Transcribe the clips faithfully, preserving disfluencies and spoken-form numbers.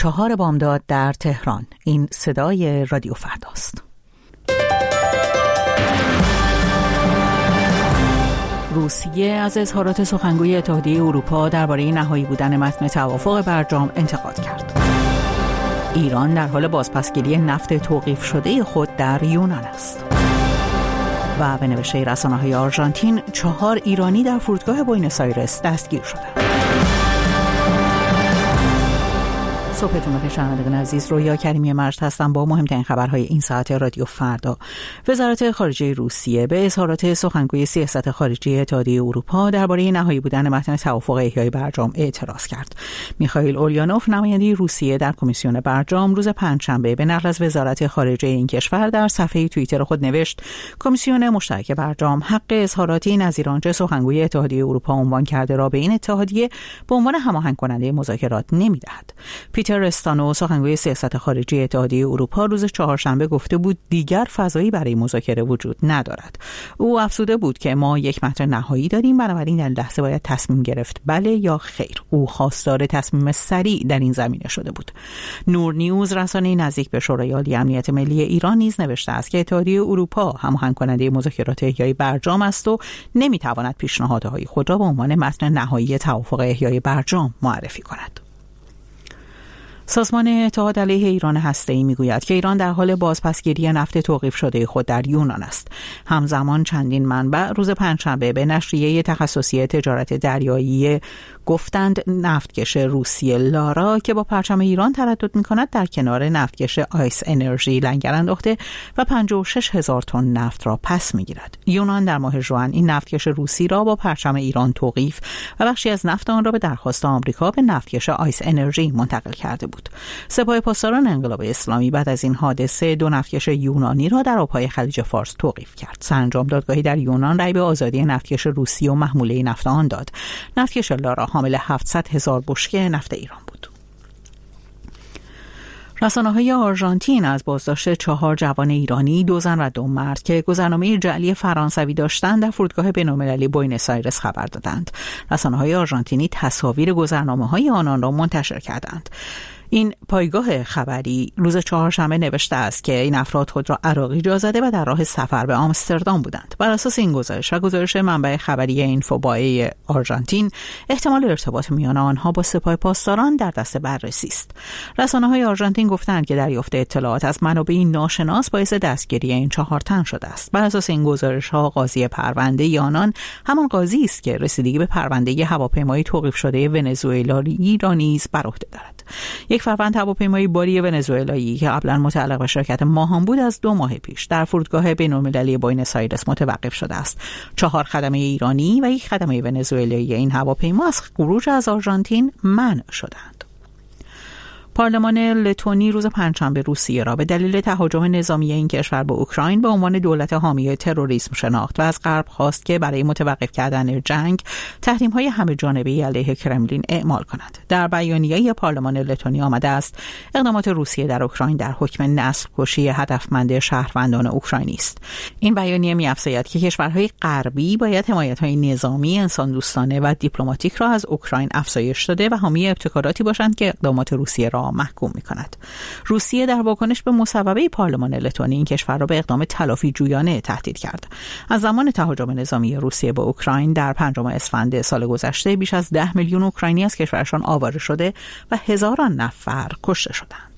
چهار بامداد در تهران. این صدای رادیو فرداست. روسیه از اظهارات سخنگوی اتحادیه اروپا درباره نهایی بودن متن توافق برجام انتقاد کرد. ایران در حال بازپسگیری نفت توقیف شده خود در یونان است. و به نوشته رسانه‌های آرژانتین چهار ایرانی در فرودگاه بوئنوس آیرس دستگیر شدند. صبحتون بخیر شنوندگان عزیز، رویا کریمی مجد هستم با مهمترین خبرهای این ساعت رادیو فردا. وزارت خارجه روسیه به اظهارات سخنگوی سیاست خارجی اتحادیه اروپا درباره نهایی بودن متن توافق احیای برجام اعتراض کرد. میخائیل اولیانوف نماینده روسیه در کمیسیون برجام روز پنجشنبه به نقل از وزارت خارجه این کشور در صفحه توییتر خود نوشت: کمیسیون مشترک برجام حق اظهاراتی نظیر آنچه سخنگوی اتحادیه اروپا عنوان کرده را به این اتحادیه به عنوان هماهنگ کننده مذاکرات نمیدهد. پیتر استانو سخنگوی سیاست خارجی اتحادیه اروپا روز چهارشنبه گفته بود دیگر فضایی برای مذاکره وجود ندارد. او افزوده بود که ما یک متن نهایی داریم، بنابراین در لحظه باید تصمیم گرفت بله یا خیر. او خواستار تصمیم سریع در این زمینه شده بود. نور نیوز رسانه نزدیک به شورای عالی امنیت ملی ایران نیز نوشته است که اتحادیه اروپا هماهنگ کننده مذاکرات احیای برجام است و نمیتواند پیشنهادهای خود را به عنوان متن نهایی توافق احیای برجام معرفی کند. سازمان اتحاد علیه ایران هسته‌ای میگوید که ایران در حال بازپسگیری نفت توقیف شده خود در یونان است. همزمان چندین منبع روز پنجشنبه به نشریه تخصصی تجارت دریایی گفتند نفتکش روسی لارا که با پرچم ایران تردد می‌کند در کنار نفتکش آیس انرژی لنگر انداخته و پنجاه و شش هزار تن نفت را پس می‌گیرد. یونان در ماه ژوئن این نفتکش روسی را با پرچم ایران توقیف و بخشی از نفت آن را به درخواست آمریکا به نفتکش آیس انرژی منتقل کرده بود. سپاه پاسداران انقلاب اسلامی بعد از این حادثه دو نفتکش یونانی را در آبهای خلیج فارس توقیف کرد. سرانجام دادگاهی در یونان رأی به آزادی نفتکش روسی و محموله نفت آن داد. نفتکش لارا حامل هفتصد هزار بشکه نفت ایران بود. رسانه‌های آرژانتین از بازداشت چهار جوان ایرانی، دو زن و دو مرد که گذرنامه جعلی فرانسوی داشتند در فرودگاه بین‌المللی بوئنوس آیرس خبر دادند. رسانه‌های آرژانتینی تصاویر گذرنامه‌های آنان را منتشر کردند. این پایگاه خبری روز چهارشنبه نوشته است که این افراد خود را عراقی جا زده و در راه سفر به آمستردام بودند. بر اساس این گزارش و گزارش منبع خبری اینفوبای آرژانتین، احتمال ارتباط میان آنها با سپاه پاسداران در دست بررسی است. رسانه‌های آرژانتین گفتند که دریافت اطلاعات از منابعی ناشناس باعث دستگیری این چهار تن شده است. بر اساس این گزارش‌ها قاضی پرونده آنان همان قاضی است که رسیدگی به پرونده هواپیمای توقیف شده ونزوئلایی را نیز بر عهده دارد. یک فروند هواپیمای باری ونزوئلایی که قبلا متعلق به شرکت ماهان بود از دو ماه پیش در فرودگاه بین‌المللی بوئنوس آیرس متوقف شده است. چهار خدمه ایرانی و یک خدمه ونزوئلایی این هواپیما از خروج از آرژانتین منع شدند. پارلمان لتونی روز پنجشنبه روسیه را به دلیل تهاجم نظامی این کشور به اوکراین به عنوان دولت حامی تروریسم شناخت و از غرب خواست که برای متوقف کردن جنگ تحریم‌های همه جانبه‌ای علیه کرملین اعمال کند. در بیانیه پارلمان لتونی آمده است اقدامات روسیه در اوکراین در حکم نسل کشی هدفمند شهروندان اوکراینی است. این بیانیه می‌افزاید که کشورهای غربی باید حمایت‌های نظامی، انسان‌دوستانه و دیپلماتیک را از اوکراین افزایش داده و حامی ابتکاراتی باشند که اقدامات روسیه را محکوم می‌کند. روسیه در واکنش به مصوبه پارلمان لتونی این کشور را به اقدام تلافی جویانه تهدید کرد. از زمان تهاجم نظامی روسیه به اوکراین در پنجم اسفند سال گذشته بیش از ده میلیون اوکراینی از کشورشان آواره شده و هزاران نفر کشته شدند.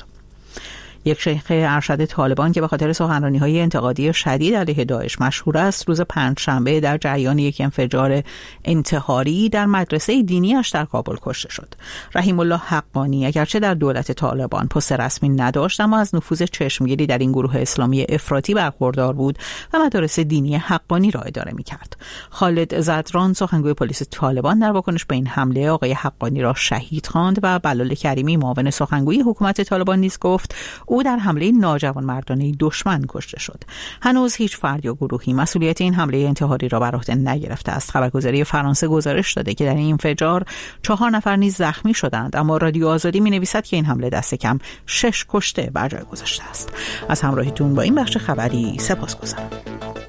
یک شیخ ارشد طالبان که به خاطر سخنرانی‌های انتقادی شدید علیه داعش مشهور است، روز پنجشنبه در جریان یک انفجار انتحاری در مدرسه دینی‌اش در کابل کشته شد. رحیم الله حقانی اگرچه در دولت طالبان پست رسمی نداشت، اما از نفوذ چشمگیری در این گروه اسلامی افراطی برخوردار بود و مدارس دینی حقانی را اداره می‌کرد. خالد زدران سخنگوی پلیس طالبان در واکنش به این حمله آقای حقانی را شهید خواند و بلال کریمی معاون سخنگوی حکومت طالبان نیز گفت او در حمله ناجوانمردانه دشمن کشته شد. هنوز هیچ فرد یا گروهی مسئولیت این حمله انتحاری را بر عهده نگرفته است. خبرگزاری فرانسه گزارش داده که در این انفجار چهار نفر نیز زخمی شدند، اما رادیو آزادی می‌نویسد که این حمله دست کم شش کشته بر جای گذاشته است. از همراهیتون با این بخش خبری سپاسگزارم.